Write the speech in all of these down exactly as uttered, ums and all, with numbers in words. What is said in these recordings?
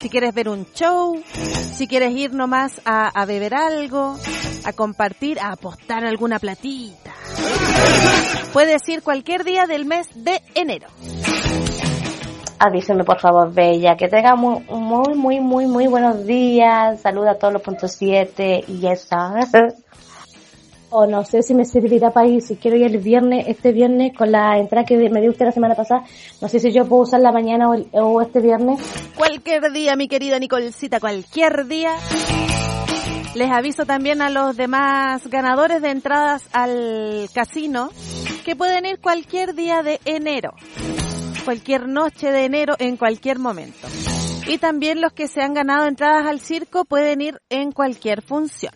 si quieres ver un show, si quieres ir nomás a, a beber algo, a compartir, a apostar alguna platita. Puedes ir cualquier día del mes de enero. Avísenme por favor, Bella, que tenga muy, muy, muy, muy, muy buenos días. Saluda a todos los puntos siete y esa. O no sé si me servirá para ir, si quiero ir el viernes, este viernes, con la entrada que me dio usted la semana pasada. No sé si yo puedo usar la mañana o, el, o este viernes. Cualquier día, mi querida Nicolcita, cualquier día. Les aviso también a los demás ganadores de entradas al casino que pueden ir cualquier día de enero. Cualquier noche de enero, en cualquier momento. Y también los que se han ganado entradas al circo pueden ir en cualquier función.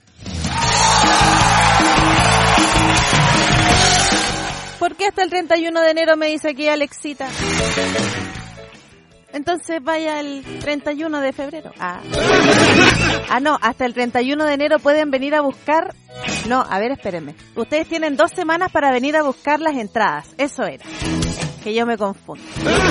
¿Por qué hasta el treinta y uno de enero me dice aquí Alexita? Entonces vaya el treinta y uno de febrero. Ah. ah, no, hasta el treinta y uno de enero pueden venir a buscar... No, a ver, espérenme. Ustedes tienen dos semanas para venir a buscar las entradas. Eso era. Que yo me confundo.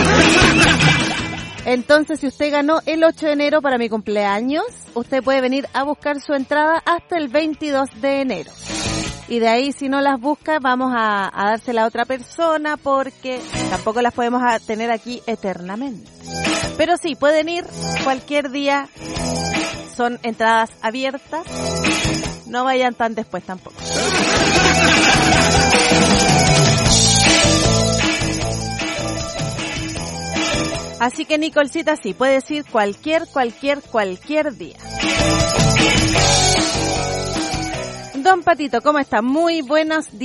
Entonces, si usted ganó el ocho de enero para mi cumpleaños, usted puede venir a buscar su entrada hasta el veintidós de enero. Y de ahí, si no las busca, vamos a, a dársela a otra persona porque tampoco las podemos a tener aquí eternamente. Pero sí, pueden ir cualquier día. Son entradas abiertas. No vayan tan después tampoco. Así que, Nicolcita, sí, puedes ir cualquier, cualquier, cualquier día. Don Patito, ¿cómo está? Muy buenos días.